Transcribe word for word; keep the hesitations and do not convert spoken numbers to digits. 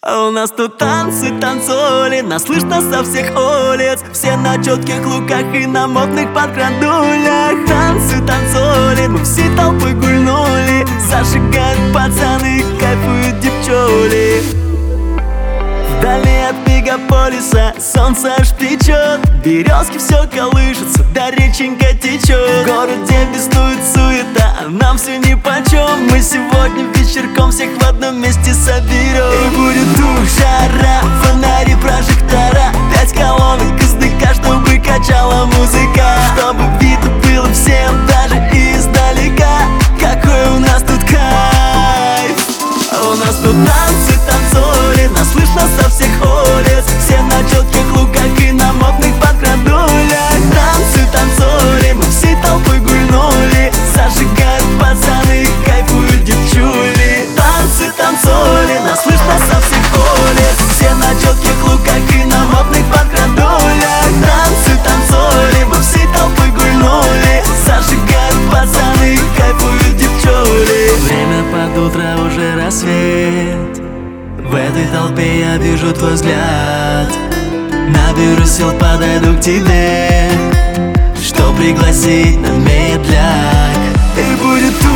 А у нас тут танцы, танцоли, нас слышно со всех улиц. Все на четких луках и на модных подкрадулях. Танцы, танцоли, мы всей толпой гульнули. Зажигают пацаны, кайфуют девчули. Вдали от мегаполиса солнце аж печет. Березки все колышутся, да реченька течет. В городе беснует суета, а нам все нипочем. Мы сегодня вечерком всех в одном месте соберем. И будет дух, жара, фонари, прожектора. Пять колонок из дыка, чтобы качала музыка. Чтобы видно было всем, даже издалека, какой у нас тут кайф. А у нас тут танцы, танцоли, нас слышно со всех улиц. Все на четких луках и на модных подкрадулях. Танцы, танцоли, мы всей толпой гульнули. Зажигают пацаны, кайфуют девчули. Танцы, танцоли, нас слышно со всех улиц. Все на четких луках и на модных подкрадулях. Танцы, танцоли, мы всей толпой гульнули. Зажигают пацаны, кайфуют девчули. Время под утро, уже рассвет. В этой толпе я вижу твой взгляд. Наберу сил, подойду к тебе, что пригласить на медляк. И будет тут